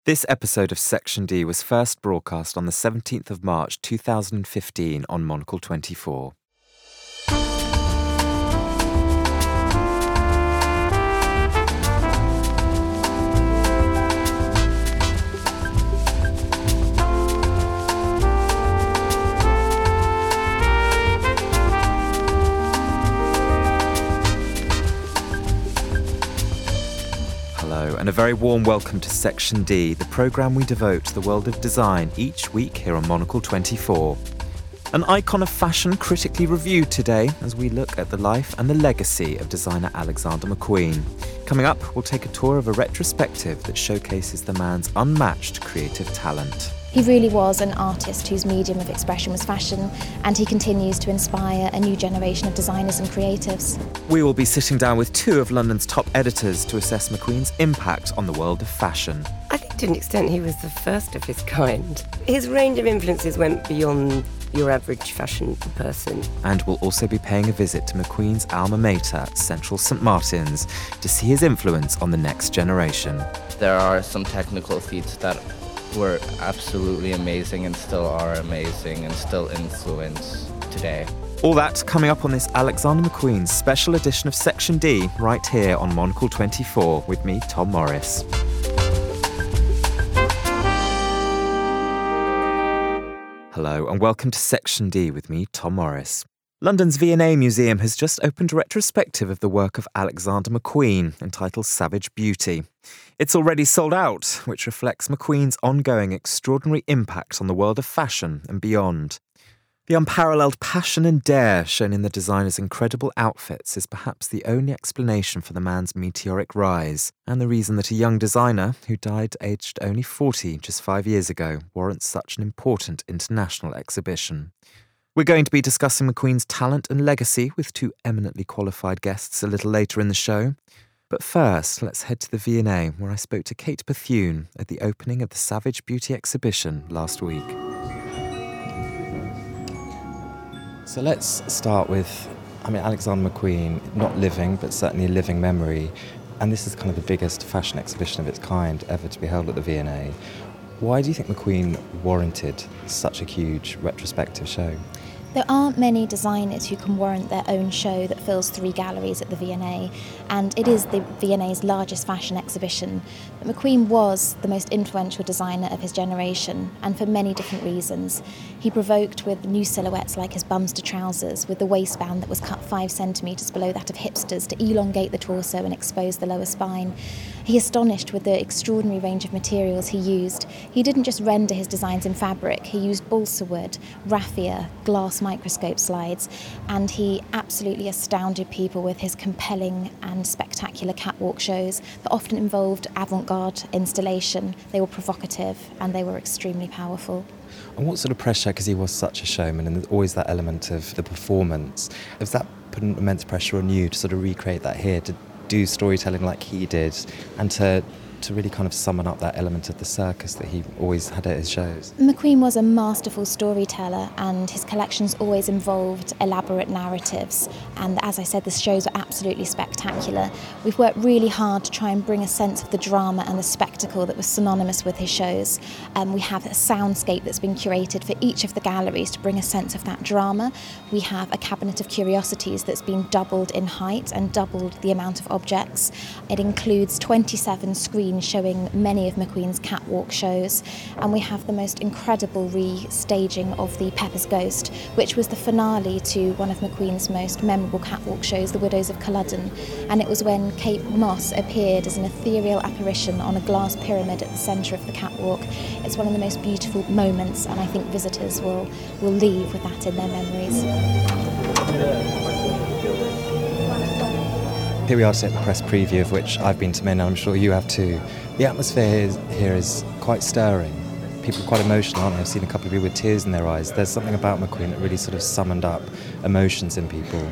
This episode of Section D was first broadcast on the 17th of March 2015 on Monocle 24. Hello, and a very warm welcome to Section D, the programme we devote to the world of design each week here on Monocle 24. An icon of fashion critically reviewed today as we look at the life and the legacy of designer Alexander McQueen. Coming up, we'll take a tour of a retrospective that showcases the man's unmatched creative talent. He really was an artist whose medium of expression was fashion, and he continues to inspire a new generation of designers and creatives. We will be sitting down with two of London's top editors to assess McQueen's impact on the world of fashion. I think to an extent he was the first of his kind. His range of influences went beyond your average fashion person. And we'll also be paying a visit to McQueen's alma mater, Central St Martin's, to see his influence on the next generation. There are some technical feats that were absolutely amazing and still are amazing and still influence today. All that coming up on this Alexander McQueen special edition of Section D right here on Monocle 24 with me, Tom Morris. Hello and welcome to Section D with me, Tom Morris. London's V&A Museum has just opened a retrospective of the work of Alexander McQueen entitled Savage Beauty. It's already sold out, which reflects McQueen's ongoing extraordinary impact on the world of fashion and beyond. The unparalleled passion and dare shown in the designer's incredible outfits is perhaps the only explanation for the man's meteoric rise, and the reason that a young designer, who died aged only 40 just 5 years ago, warrants such an important international exhibition. We're going to be discussing McQueen's talent and legacy with two eminently qualified guests a little later in the show. But first, let's head to the V&A, where I spoke to Kate Bethune at the opening of the Savage Beauty exhibition last week. So let's start with, Alexander McQueen, not living, but certainly a living memory. And this is kind of the biggest fashion exhibition of its kind ever to be held at the V&A. Why do you think McQueen warranted such a huge retrospective show? There aren't many designers who can warrant their own show that fills 3 galleries at the V&A, and it is the V&A's largest fashion exhibition. But McQueen was the most influential designer of his generation, and for many different reasons. He provoked with new silhouettes like his bumster trousers, with the waistband that was cut 5 centimetres below that of hipsters to elongate the torso and expose the lower spine. He astonished with the extraordinary range of materials he used. He didn't just render his designs in fabric, he used balsa wood, raffia, glass microscope slides, and he absolutely astounded people with his compelling and spectacular catwalk shows that often involved avant-garde installation. They were provocative and they were extremely powerful. And what sort of pressure, because he was such a showman and there's always that element of the performance, has that put an immense pressure on you to sort of recreate that here, to do storytelling like he did, and to really kind of summon up that element of the circus that he always had at his shows? McQueen was a masterful storyteller, and his collections always involved elaborate narratives. And as I said, the shows were absolutely spectacular. We've worked really hard to try and bring a sense of the drama and the spectacle that was synonymous with his shows. We have a soundscape that's been curated for each of the galleries to bring a sense of that drama. We have a cabinet of curiosities that's been doubled in height and doubled the amount of objects. It includes 27 screens showing many of McQueen's catwalk shows, and we have the most incredible restaging of the Pepper's Ghost, which was the finale to one of McQueen's most memorable catwalk shows, The Widows of Culloden, and it was when Kate Moss appeared as an ethereal apparition on a glass pyramid at the centre of the catwalk. It's one of the most beautiful moments, and I think visitors will leave with that in their memories. Here we are at the press preview, of which I've been to many, and I'm sure you have too. The atmosphere here is quite stirring. People are quite emotional, aren't they? I've seen a couple of people with tears in their eyes. There's something about McQueen that really sort of summoned up emotions in people.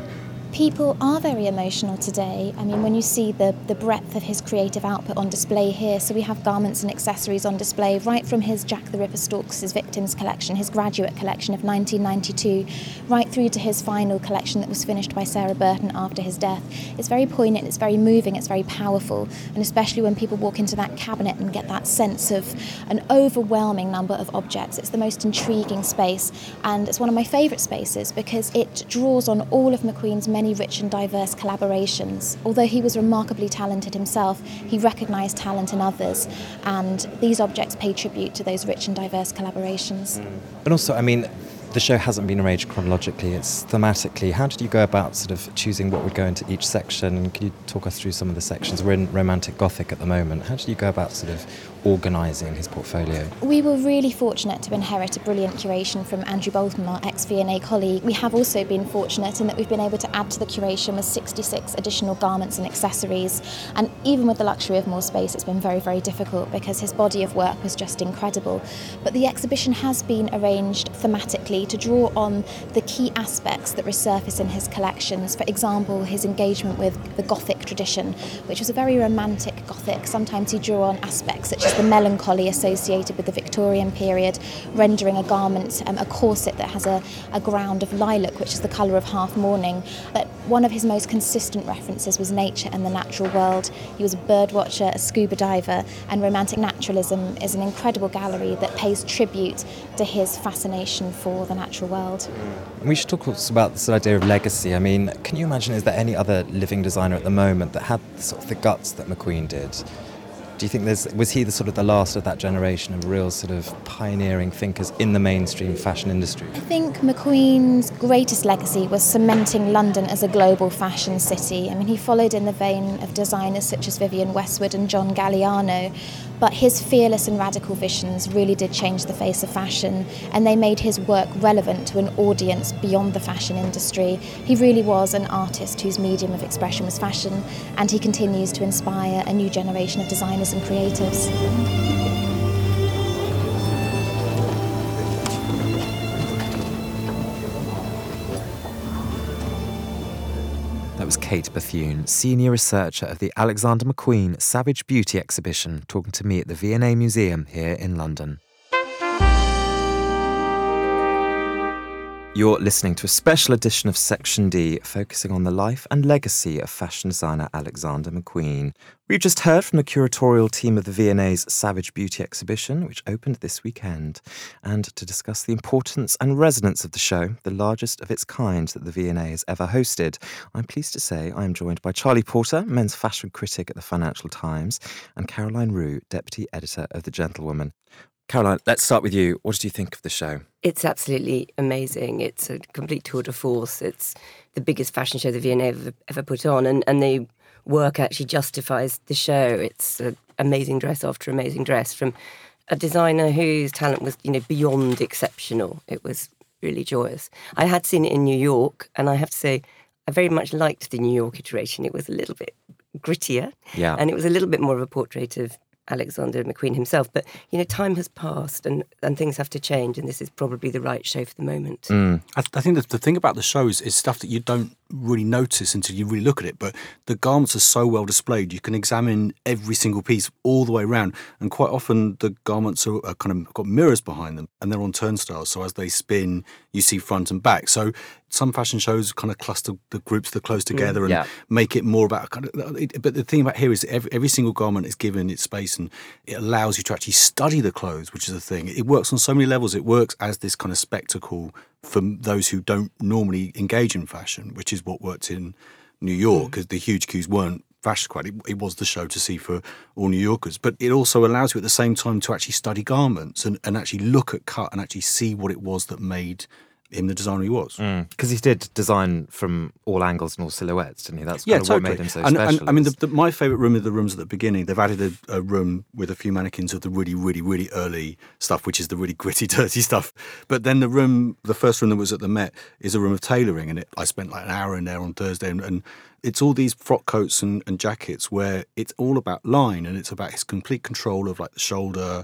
People are very emotional today. I mean, when you see the breadth of his creative output on display here, so we have garments and accessories on display right from his Jack the Ripper Stalks his Victims collection, his Graduate collection of 1992, right through to his final collection that was finished by Sarah Burton after his death. It's very poignant, it's very moving, it's very powerful, and especially when people walk into that cabinet and get that sense of an overwhelming number of objects. It's the most intriguing space, and it's one of my favourite spaces because it draws on all of McQueen's many rich and diverse collaborations. Although he was remarkably talented himself, he recognised talent in others, and these objects pay tribute to those rich and diverse collaborations. But also, I mean, the show hasn't been arranged chronologically, it's thematically. How did you go about sort of choosing what would go into each section? Can you talk us through some of the sections? We're in Romantic Gothic at the moment. How did you go about sort of organising his portfolio? We were really fortunate to inherit a brilliant curation from Andrew Bolton, our ex-V&A colleague. We have also been fortunate in that we've been able to add to the curation with 66 additional garments and accessories. And even with the luxury of more space, it's been very, very difficult because his body of work was just incredible. But the exhibition has been arranged thematically to draw on the key aspects that resurface in his collections. For example, his engagement with the Gothic tradition, which was a very romantic Gothic. Sometimes he drew on aspects such as the melancholy associated with the Victorian period, rendering a garment, a corset that has a ground of lilac, which is the colour of half mourning. But one of his most consistent references was nature and the natural world. He was a bird watcher, a scuba diver, and Romantic Naturalism is an incredible gallery that pays tribute to his fascination for the natural world. We should talk also about this idea of legacy. I mean, can you imagine, is there any other living designer at the moment that had sort of the guts that McQueen did? Do you think was he the sort of the last of that generation of real sort of pioneering thinkers in the mainstream fashion industry? I think McQueen's greatest legacy was cementing London as a global fashion city. I mean, he followed in the vein of designers such as Vivienne Westwood and John Galliano, but his fearless and radical visions really did change the face of fashion, and they made his work relevant to an audience beyond the fashion industry. He really was an artist whose medium of expression was fashion, and he continues to inspire a new generation of designers and creatives. That was Kate Bethune, senior researcher of the Alexander McQueen Savage Beauty exhibition, talking to me at the V&A Museum here in London. You're listening to a special edition of Section D, focusing on the life and legacy of fashion designer Alexander McQueen. We've just heard from the curatorial team of the V&A's Savage Beauty exhibition, which opened this weekend. And to discuss the importance and resonance of the show, the largest of its kind that the V&A has ever hosted, I'm pleased to say I am joined by Charlie Porter, men's fashion critic at the Financial Times, and Caroline Roux, deputy editor of The Gentlewoman. Caroline, let's start with you. What did you think of the show? It's absolutely amazing. It's a complete tour de force. It's the biggest fashion show the V&A ever put on, and the work actually justifies the show. It's an amazing dress after amazing dress from a designer whose talent was, beyond exceptional. It was really joyous. I had seen it in New York, and I have to say, I very much liked the New York iteration. It was a little bit grittier, and it was a little bit more of a portrait of Alexander McQueen himself. But, time has passed and things have to change, and this is probably the right show for the moment. I think that the thing about the shows is stuff that you don't really notice until you really look at it, but the garments are so well displayed. You can examine every single piece all the way around, and quite often the garments are kind of got mirrors behind them, and they're on turnstiles, so as they spin you see front and back. So some fashion shows kind of cluster the groups that close together and make it more about but the thing about here is every single garment is given its space, and it allows you to actually study the clothes, which is the thing. It works on so many levels. It works as this kind of spectacle for those who don't normally engage in fashion, which is what worked in New York, because the huge queues weren't fashion quite. It was the show to see for all New Yorkers. But it also allows you at the same time to actually study garments and actually look at cut and actually see what it was that made him the designer he was. Because he did design from all angles and all silhouettes, didn't he? That's totally. What made him so special. And I mean, my favourite room are the rooms at the beginning. They've added a room with a few mannequins of the really, really, really early stuff, which is the really gritty, dirty stuff. But then the first room that was at the Met is a room of tailoring, and I spent like an hour in there on Thursday, and it's all these frock coats and jackets where it's all about line, and it's about his complete control of like the shoulder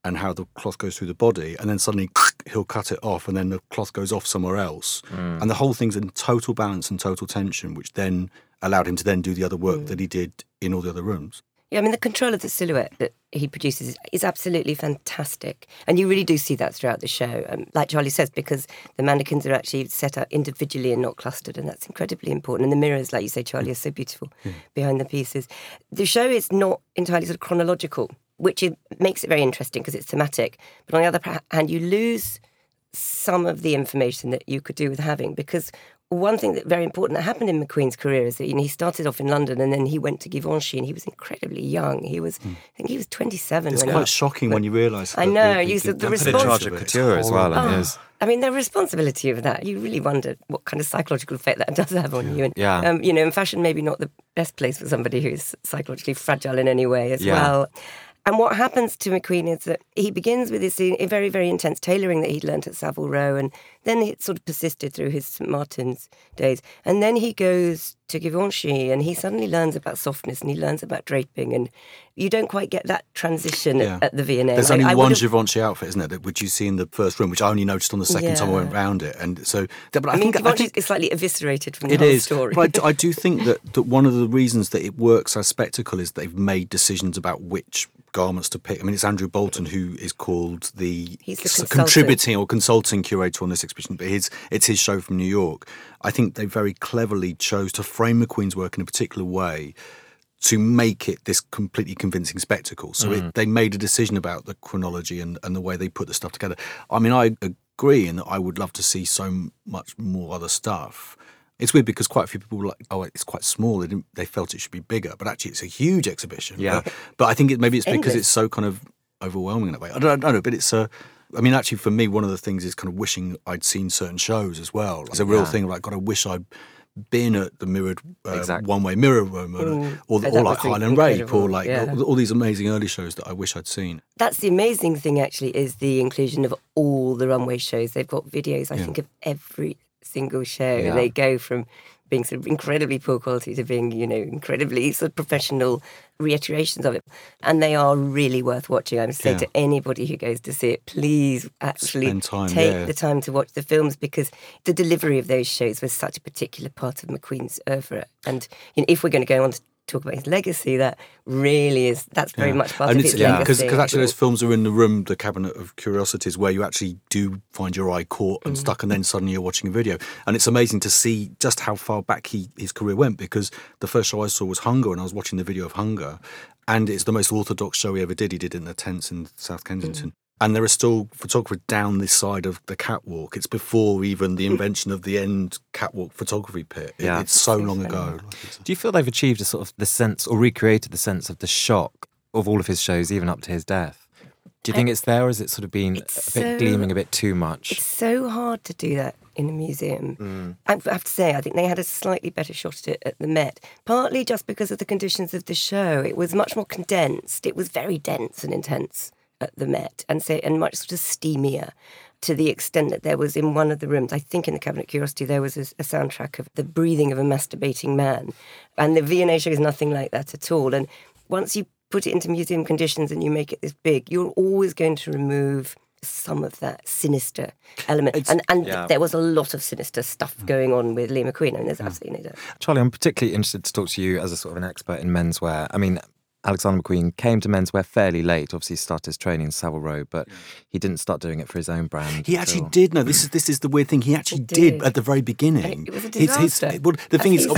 and how the cloth goes through the body, and then suddenly he'll cut it off and then the cloth goes off somewhere else. And the whole thing's in total balance and total tension, which then allowed him to then do the other work that he did in all the other rooms. Yeah, I mean, the control of the silhouette that he produces is absolutely fantastic. And you really do see that throughout the show. Like Charlie says, because the mannequins are actually set up individually and not clustered, and that's incredibly important. And the mirrors, like you say, Charlie, are so beautiful behind the pieces. The show is not entirely sort of chronological, which makes it very interesting because it's thematic. But on the other hand, you lose some of the information that you could do with having, because one thing that's very important that happened in McQueen's career is that he started off in London and then he went to Givenchy and he was incredibly young. He was, I think he was 27. It's quite shocking when you realise. I know. The charge of couture as well. I mean, the responsibility of that, you really wonder what kind of psychological effect that does have on you. And, and fashion maybe not the best place for somebody who's psychologically fragile in any way as well. And what happens to McQueen is that he begins with this very, very intense tailoring that he'd learnt at Savile Row, and then it sort of persisted through his St. Martin's days. And then he goes to Givenchy, and he suddenly learns about softness, and he learns about draping, and you don't quite get that transition at the V&A. There's only one Givenchy outfit, isn't it, which you see in the first room, which I only noticed on the second time I went round it. And so, but I think Givenchy is slightly eviscerated from the whole story. But I do think that one of the reasons that it works as spectacle is they've made decisions about which garments to pick. I mean, it's Andrew Bolton who is called He's the contributing or consulting curator on this exhibition, but it's his show from New York. I think they very cleverly chose to frame McQueen's work in a particular way to make it this completely convincing spectacle. So they made a decision about the chronology and the way they put the stuff together. I mean, I agree in that I would love to see so much more other stuff. It's weird because quite a few people were like, oh, it's quite small. They felt it should be bigger. But actually, it's a huge exhibition. Yeah. But I think maybe it's because it's so kind of overwhelming in a way. I don't know, but it's I mean, actually, for me, one of the things is kind of wishing I'd seen certain shows as well. It's a real thing. Like, God, I wish I'd been at the mirrored one-way mirror room, or like Highland Rape, or like all these amazing early shows that I wish I'd seen. That's the amazing thing, actually, is the inclusion of all the runway shows. They've got videos, I think, of every single show. Yeah. They go from being sort of incredibly poor quality to being, incredibly sort of professional reiterations of it. And they are really worth watching. I would say to anybody who goes to see it, please actually take the time to watch the films, because the delivery of those shows was such a particular part of McQueen's oeuvre. And if we're going to go on to talk about his legacy, that's very much part of his legacy. Because actually those films are in the room, the Cabinet of Curiosities, where you actually do find your eye caught and stuck, and then suddenly you're watching a video. And it's amazing to see just how far back his career went, because the first show I saw was Hunger, and I was watching the video of Hunger, and it's the most orthodox show he ever did. He did it in the tents in South Kensington. And there are still photographers down this side of the catwalk. It's before even the invention of the end catwalk photography pit. It's so long ago. Do you feel they've achieved a sort of the sense, or recreated the sense of the shock of all of his shows, even up to his death? Do you think it's there, or has it sort of been gleaming a bit too much? It's so hard to do that in a museum. I have to say, I think they had a slightly better shot at it at the Met, partly just because of the conditions of the show. It was much more condensed. It was very dense and intense at the Met, and much sort of steamier, to the extent that there was in one of the rooms, I think in the Cabinet of Curiosity, there was a soundtrack of the breathing of a masturbating man. And the V&A show is nothing like that at all. And once you put it into museum conditions and you make it this big, you're always going to remove some of that sinister element. And there was a lot of sinister stuff going on with Lee McQueen. I mean, there's absolutely no doubt. Charlie, I'm particularly interested to talk to you as a sort of an expert in menswear. I mean, Alexander McQueen came to menswear fairly late. Obviously, he started his training in Savile Row, but he didn't start doing it for his own brand. He actually did. No, this is the weird thing. He actually did at the very beginning. It was a disaster. The thing is,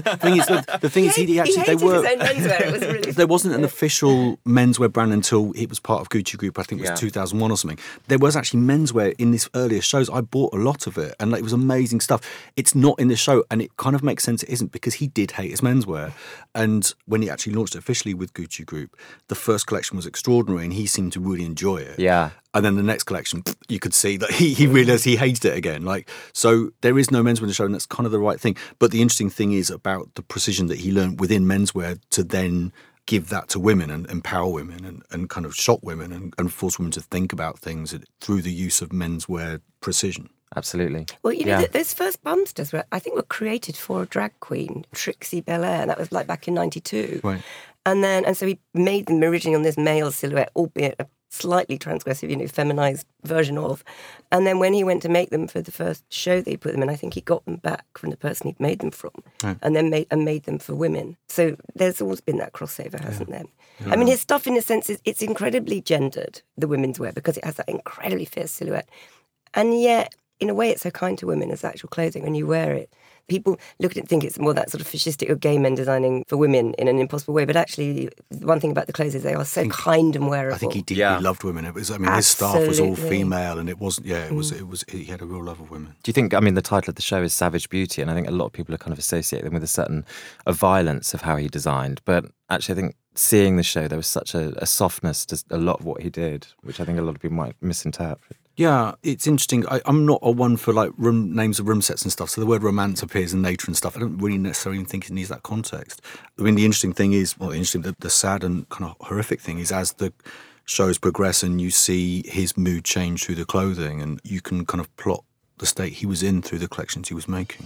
he actually they were. His own menswear. It was really there wasn't an official menswear brand until it was part of Gucci Group. I think it was 2001 or something. There was actually menswear in these earlier shows. I bought a lot of it, and it was amazing stuff. It's not in the show, and it kind of makes sense it isn't, because he did hate his menswear. And when he actually launched it officially with Gucci Group, the first collection was extraordinary, and he seemed to really enjoy it. Yeah. And then the next collection, you could see that he realised he hated it again. So there is no menswear in the show, and that's kind of the right thing. But the interesting thing is about the precision that he learned within menswear to then give that to women and empower women and kind of shock women and force women to think about things through the use of menswear precision. Absolutely. Well, those first bumsters were created for a drag queen, Trixie Belair. That was back in '92. Right. And so he made them originally on this male silhouette, albeit a slightly transgressive, feminized version of. And then when he went to make them for the first show they put them in, I think he got them back from the person he'd made them from, and then made them for women. So there's always been that crossover, hasn't there? Yeah. I mean, his stuff, in a sense, it's incredibly gendered, the women's wear, because it has that incredibly fierce silhouette. And yet, in a way, it's so kind to women as actual clothing when you wear it. People look at it and think it's more that sort of fascistic of gay men designing for women in an impossible way. But actually, the one thing about the clothes is they are so kind and wearable. I think he deeply loved women. It was, his staff was all female, and it wasn't. Yeah, it was. He had a real love of women. Do you think? I mean, the title of the show is Savage Beauty, and I think a lot of people are kind of associating them with a certain violence of how he designed. But actually, I think seeing the show, there was such a softness to a lot of what he did, which I think a lot of people might misinterpret. Yeah, it's interesting. I'm not a one for like names of room sets and stuff. So the word romance appears in Nature and stuff. I don't really necessarily think it needs that context. I mean, the interesting thing is, the sad and kind of horrific thing is, as the shows progress and you see his mood change through the clothing, and you can kind of plot the state he was in through the collections he was making.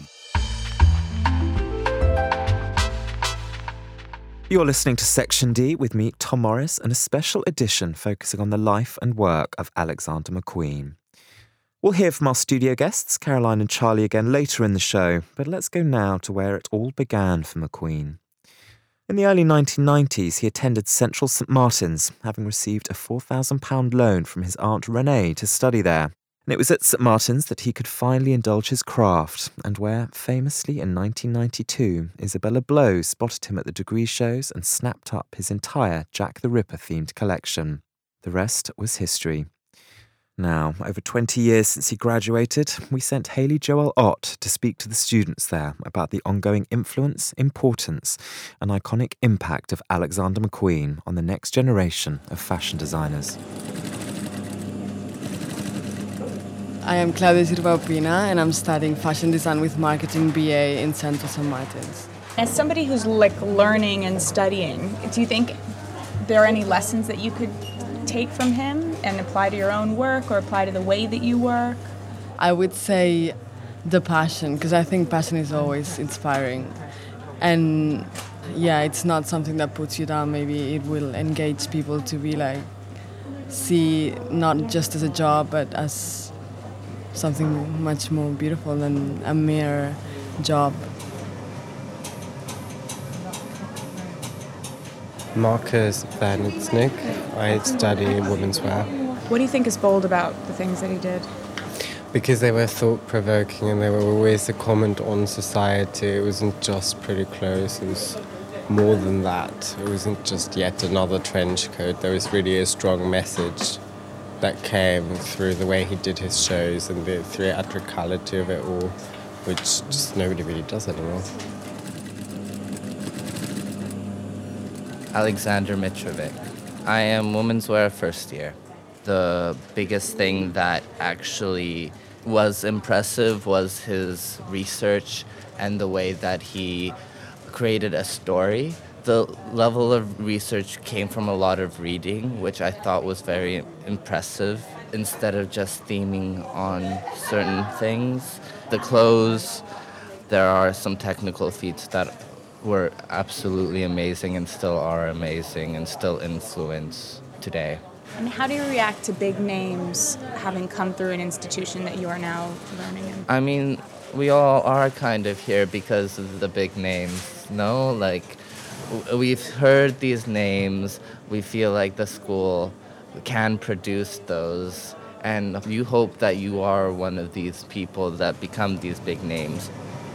You're listening to Section D with me, Tom Morris, and a special edition focusing on the life and work of Alexander McQueen. We'll hear from our studio guests, Caroline and Charlie, again later in the show, but let's go now to where it all began for McQueen. In the early 1990s, he attended Central St Martin's, having received a £4,000 loan from his aunt Renee to study there. And it was at St Martin's that he could finally indulge his craft, and where, famously in 1992, Isabella Blow spotted him at the degree shows and snapped up his entire Jack the Ripper-themed collection. The rest was history. Now, over 20 years since he graduated, we sent Hayley Joel Ott to speak to the students there about the ongoing influence, importance, and iconic impact of Alexander McQueen on the next generation of fashion designers. I am Claudia Silva Opina, and I'm studying fashion design with marketing BA in Central St Martin's. As somebody who's learning and studying, do you think there are any lessons that you could take from him and apply to your own work or apply to the way that you work? I would say the passion, because I think passion is always inspiring. And it's not something that puts you down. Maybe it will engage people to be see not just as a job, but as something much more beautiful than a mere job. Marcus Van Itznick. I study women's wear. What do you think is bold about the things that he did? Because they were thought-provoking and they were always a comment on society. It wasn't just pretty clothes, it was more than that. It wasn't just yet another trench coat. There was really a strong message that came through the way he did his shows and the theatricality of it all, which just nobody really does anymore. Alexander Mitrovic. I am women's wear first year. The biggest thing that actually was impressive was his research and the way that he created a story. The level of research came from a lot of reading, which I thought was very impressive, instead of just theming on certain things. The clothes, there are some technical feats that were absolutely amazing and still are amazing and still influence today. And how do you react to big names having come through an institution that you are now learning in? I mean, we all are kind of here because of the big names, no? We've heard these names, we feel like the school can produce those, and you hope that you are one of these people that become these big names.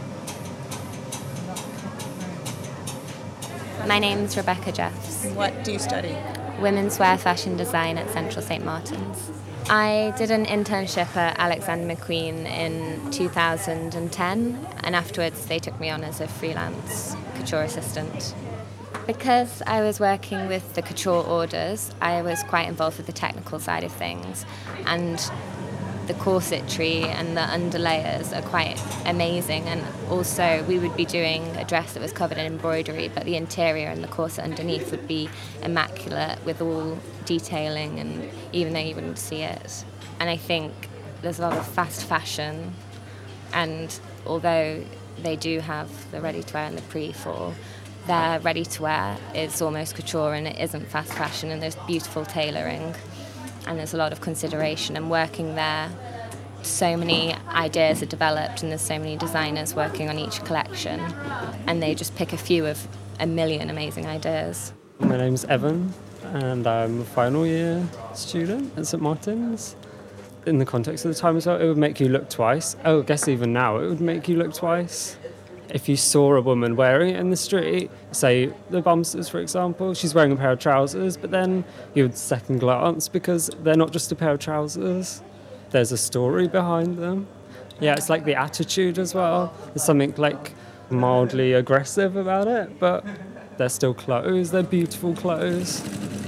My name's Rebecca Jeffs. What do you study? Women's wear fashion design at Central St Martin's. I did an internship at Alexander McQueen in 2010, and afterwards they took me on as a freelance couture assistant. Because I was working with the couture orders, I was quite involved with the technical side of things, and the corsetry and the underlayers are quite amazing. And also we would be doing a dress that was covered in embroidery, but the interior and the corset underneath would be immaculate with all detailing, and even though you wouldn't see it. And I think there's a lot of fast fashion, and although they do have the ready-to-wear and the pre-fall, their ready-to-wear is almost couture and it isn't fast fashion, and there's beautiful tailoring. and there's a lot of consideration, and working there, so many ideas are developed and there's so many designers working on each collection, and they just pick a few of a million amazing ideas. My name's Evan and I'm a final year student at St Martin's. In the context of the time as well, it would make you look twice. I guess even now it would make you look twice. If you saw a woman wearing it in the street, say the Bumsters for example, she's wearing a pair of trousers, but then you would second glance because they're not just a pair of trousers. There's a story behind them. Yeah, it's like the attitude as well. There's something like mildly aggressive about it, but they're still clothes, they're beautiful clothes.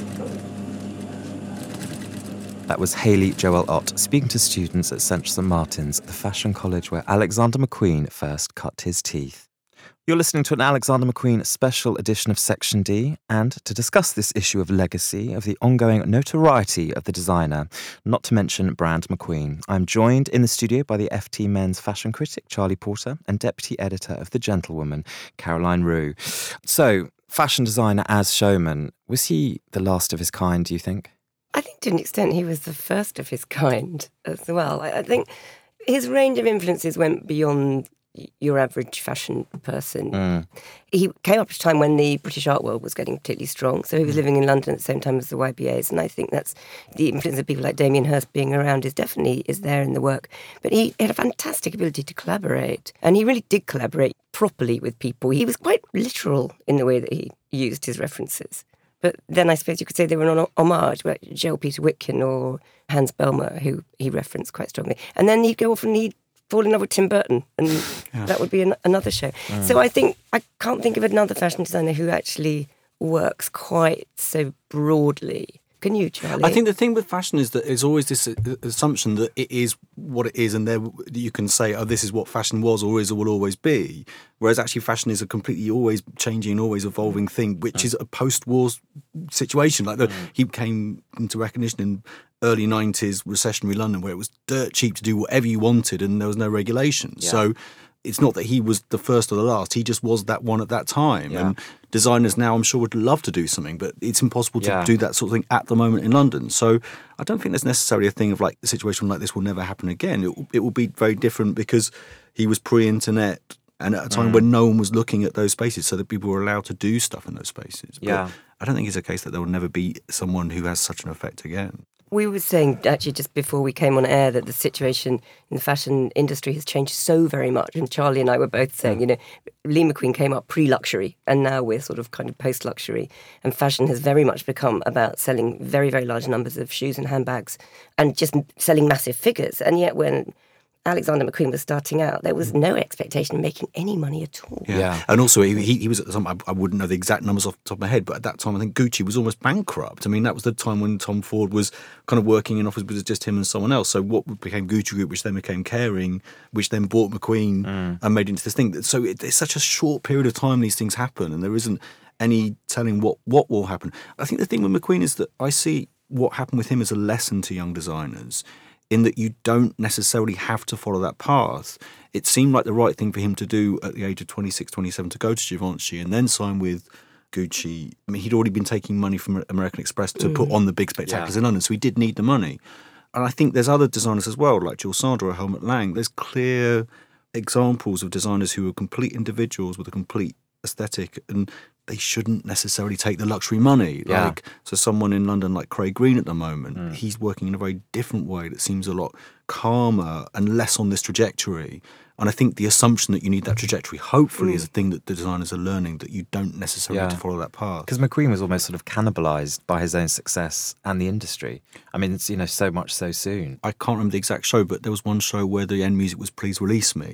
That was Hayley Joel Ott speaking to students at Central St Martin's, the fashion college where Alexander McQueen first cut his teeth. You're listening to an Alexander McQueen special edition of Section D, and to discuss this issue of legacy, of the ongoing notoriety of the designer, not to mention brand McQueen, I'm joined in the studio by the FT Men's fashion critic, Charlie Porter, and deputy editor of The Gentlewoman, Caroline Roux. So, fashion designer as showman, was he the last of his kind, do you think? I think to an extent he was the first of his kind as well. I think his range of influences went beyond your average fashion person. He came up at a time when the British art world was getting particularly strong, so he was living in London at the same time as the YBAs, and I think that's the influence of people like Damien Hirst being around is there in the work. But he had a fantastic ability to collaborate, and he really did collaborate properly with people. He was quite literal in the way that he used his references. But then I suppose you could say they were an homage, like Joel Peter Witkin or Hans Belmer, who he referenced quite strongly. And then he'd go off and he'd fall in love with Tim Burton, and that would be another show. So I can't think of another fashion designer who actually works quite so broadly. Can you, Charlie? I think the thing with fashion is that there's always this assumption that it is what it is, and there you can say, oh, this is what fashion was or is or will always be. Whereas actually fashion is a completely always changing, always evolving thing, which is a post-war situation. Like he came into recognition in early 90s recessionary London, where it was dirt cheap to do whatever you wanted and there was no regulation. Yeah. So it's not that he was the first or the last. He just was that one at that time. Yeah. And designers now, I'm sure, would love to do something, but it's impossible to do that sort of thing at the moment in London. So I don't think there's necessarily a thing of like a situation like this will never happen again. It will be very different because he was pre-internet and at a time when no one was looking at those spaces, so that people were allowed to do stuff in those spaces. But I don't think it's a case that there will never be someone who has such an effect again. We were saying, actually, just before we came on air, that the situation in the fashion industry has changed so very much. And Charlie and I were both saying, Lee McQueen came up pre-luxury, and now we're sort of kind of post-luxury. And fashion has very much become about selling very, very large numbers of shoes and handbags and just selling massive figures. And yet when Alexander McQueen was starting out, there was no expectation of making any money at all. Yeah. And also he was at the time, I wouldn't know the exact numbers off the top of my head, but at that time I think Gucci was almost bankrupt. I mean, that was the time when Tom Ford was kind of working in office with just him and someone else. So what became Gucci Group, which then became Kering, which then bought McQueen and made into this thing. So it's such a short period of time these things happen, and there isn't any telling what will happen. I think the thing with McQueen is that I see what happened with him as a lesson to young designers, in that you don't necessarily have to follow that path. It seemed like the right thing for him to do at the age of 26, 27 to go to Givenchy and then sign with Gucci. I mean, he'd already been taking money from American Express to put on the big spectacles in London, so he did need the money. And I think there's other designers as well, like Jules Sandra or Helmut Lang. There's clear examples of designers who are complete individuals with a complete aesthetic, and they shouldn't necessarily take the luxury money. So someone in London like Craig Green at the moment, he's working in a very different way that seems a lot calmer and less on this trajectory. And I think the assumption that you need that trajectory, hopefully, is a thing that the designers are learning, that you don't necessarily have to follow that path. Because McQueen was almost sort of cannibalised by his own success and the industry. I mean, it's, so much so soon. I can't remember the exact show, but there was one show where the end music was "Please Release Me."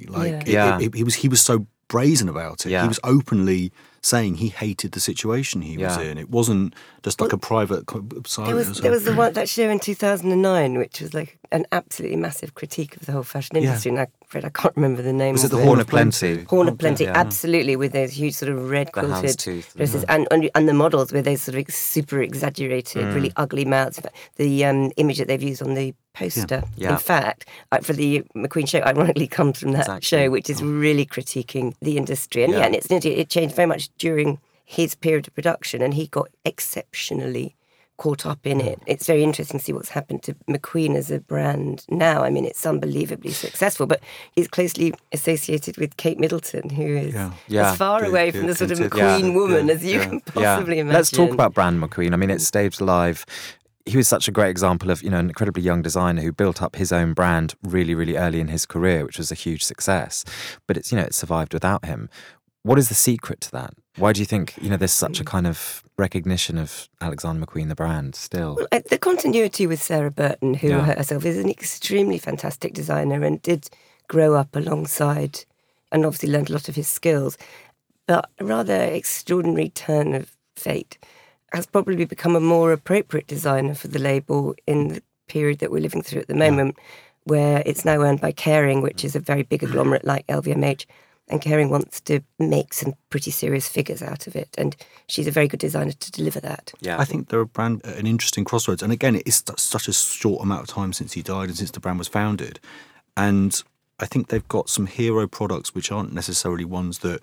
He was so brazen about it. He was openly saying he hated the situation he was in. It wasn't just like a private silence. There was that show in 2009, which was like an absolutely massive critique of the whole fashion industry. And I can't remember the name. Was it the Horn of Plenty? Horn of Plenty, absolutely, with those huge sort of red quilted dresses and the models with those sort of super exaggerated, really ugly mouths. The image that they've used on the poster, in fact, for the McQueen show, ironically comes from that show, which is really critiquing the industry. And it changed very much during his period of production, and he got exceptionally caught up in it. It's very interesting to see what's happened to McQueen as a brand now. I mean, it's unbelievably successful, but he's closely associated with Kate Middleton, who is as far away from the sort of McQueen woman as you can possibly imagine. Let's talk about brand McQueen. I mean, it stayed alive. He was such a great example of, an incredibly young designer who built up his own brand really, really early in his career, which was a huge success. But it's, it survived without him. What is the secret to that? Why do you think, there's such a kind of recognition of Alexander McQueen, the brand, still? Well, the continuity with Sarah Burton, who herself is an extremely fantastic designer and did grow up alongside and obviously learned a lot of his skills. But a rather extraordinary turn of fate has probably become a more appropriate designer for the label in the period that we're living through at the moment, where it's now owned by Kering, which is a very big agglomerate like LVMH, and Kering wants to make some pretty serious figures out of it, and she's a very good designer to deliver that. I think they're a brand at an interesting crossroads, and again, it is such a short amount of time since he died and since the brand was founded, and I think they've got some hero products which aren't necessarily ones that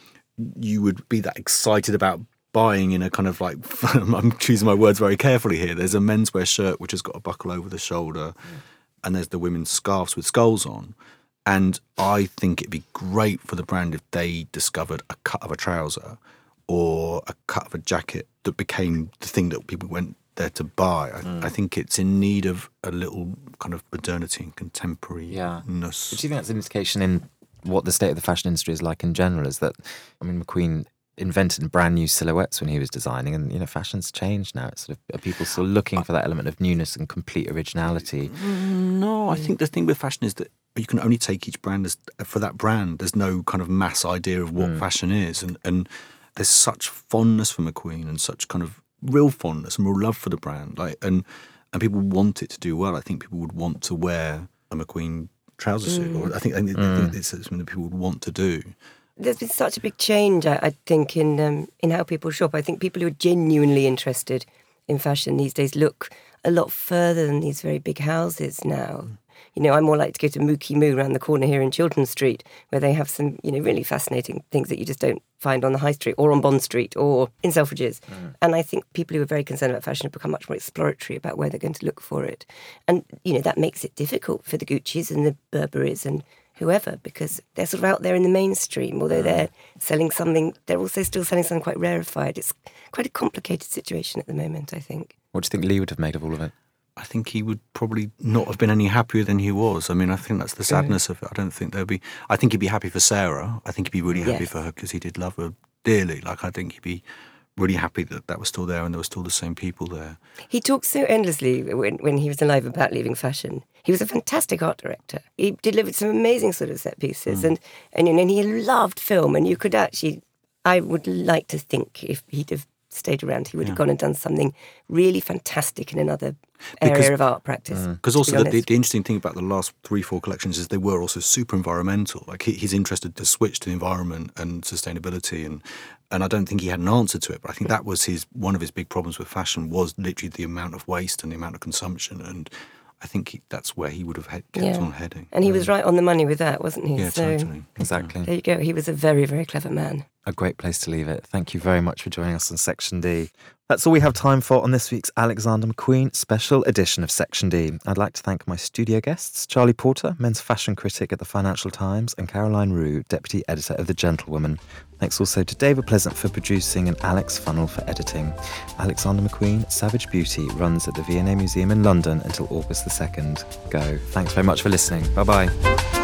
you would be that excited about buying in a kind of like, I'm choosing my words very carefully here. There's a menswear shirt which has got a buckle over the shoulder, and there's the women's scarves with skulls on. And I think it'd be great for the brand if they discovered a cut of a trouser or a cut of a jacket that became the thing that people went there to buy. I think it's in need of a little kind of modernity and contemporariness. Do you think that's an indication in what the state of the fashion industry is like in general? Is that, McQueen invented brand new silhouettes when he was designing, and fashion's changed now. It's sort of, are people still looking for that element of newness and complete originality? No, I think the thing with fashion is that you can only take each brand for that brand. There's no kind of mass idea of what fashion is, and there's such fondness for McQueen and such kind of real fondness and real love for the brand. And people want it to do well. I think people would want to wear a McQueen trouser suit, or I think it's something that people would want to do. There's been such a big change, I think, in how people shop. I think people who are genuinely interested in fashion these days look a lot further than these very big houses now. I'm more likely to go to Mookie Moo around the corner here in Chiltern Street, where they have some, really fascinating things that you just don't find on the High Street or on Bond Street or in Selfridges. And I think people who are very concerned about fashion have become much more exploratory about where they're going to look for it. And, that makes it difficult for the Guccis and the Burberrys and whoever, because they're sort of out there in the mainstream, although they're selling something, they're also still selling something quite rarefied. It's quite a complicated situation at the moment, I think. What do you think Lee would have made of all of it? I think he would probably not have been any happier than he was. I mean, I think that's the sadness of it. I think he'd be happy for Sarah. I think he'd be really happy for her because he did love her dearly. I think he'd be really happy that was still there and there were still the same people there. He talked so endlessly when he was alive about leaving fashion. He was a fantastic art director. He delivered some amazing sort of set pieces, and he loved film. And you could actually, I would like to think, if he'd have stayed around, he would have gone and done something really fantastic in another area of art practice. Because also the interesting thing about the last 3-4 collections is they were also super environmental. Like he's interested to switch to the environment and sustainability, and I don't think he had an answer to it. But I think that was one of his big problems with fashion was literally the amount of waste and the amount of consumption. And I think that's where he would have kept on heading. And he was right on the money with that, wasn't he? Yeah, totally. Exactly. There you go. He was a very, very clever man. A great place to leave it. Thank you very much for joining us on Section D. That's all we have time for on this week's Alexander McQueen special edition of Section D. I'd like to thank my studio guests, Charlie Porter, men's fashion critic at the Financial Times, and Caroline Roux, deputy editor of The Gentlewoman. Thanks also to David Pleasant for producing and Alex Funnell for editing. Alexander McQueen, Savage Beauty, runs at the V&A Museum in London until August the 2nd. Go. Thanks very much for listening. Bye-bye.